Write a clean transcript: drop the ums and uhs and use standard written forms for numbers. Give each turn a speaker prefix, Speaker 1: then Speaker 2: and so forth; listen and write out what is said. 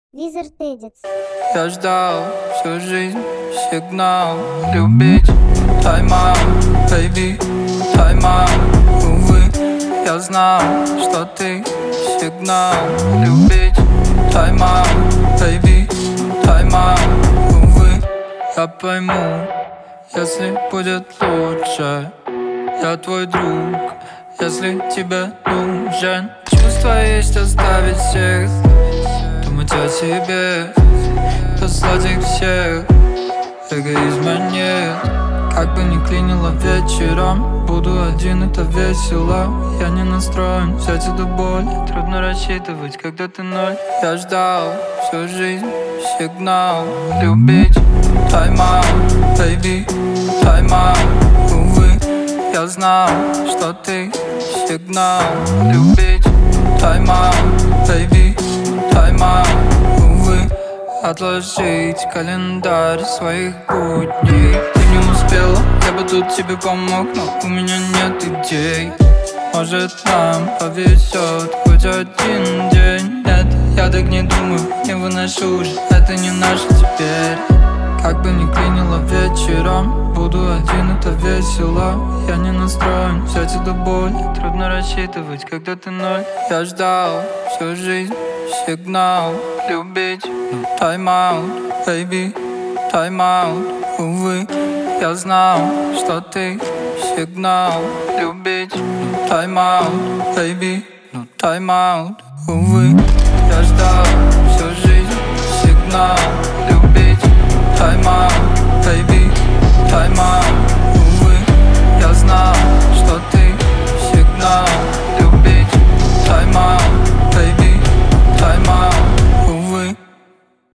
Speaker 1: Визертедец.
Speaker 2: Я ждал всю жизнь сигнал любить. Тайм-аут, baby, тайм-аут. Увы, я знал, что ты сигнал любить. Тайм-аут, baby, тайм-аут. Увы, я пойму, если будет лучше. Я твой друг, если тебе нужен. Чувство есть оставить всех, думать о себе, послать их всех. Эгоизма нет, как бы ни клинило вечером. Буду один, это весело. Я не настроен взять эту боль. Трудно рассчитывать, когда ты ноль. Я ждал всю жизнь сигнал любить. Тайм-аут, baby, тайм-аут. Увы, я знал, что ты сигнал любить. Тайм-аут, baby, тайм-аут. Увы, отложить календарь своих будней. Ты не успела, я бы тут тебе помог, но у меня нет идей. Может, нам повезет хоть один день. Нет, я так не думаю, не выношу уже, это не наше теперь. Как бы ни клинило вечером, буду один, это весело. Я не настроен взять эту боль. Трудно рассчитывать, когда ты ноль. Я ждал всю жизнь сигнал любить. Тайм-аут, baby, тайм-аут. Увы, я знал, что ты сигнал любить. Тайм-аут, baby, тайм-аут. Увы, я ждал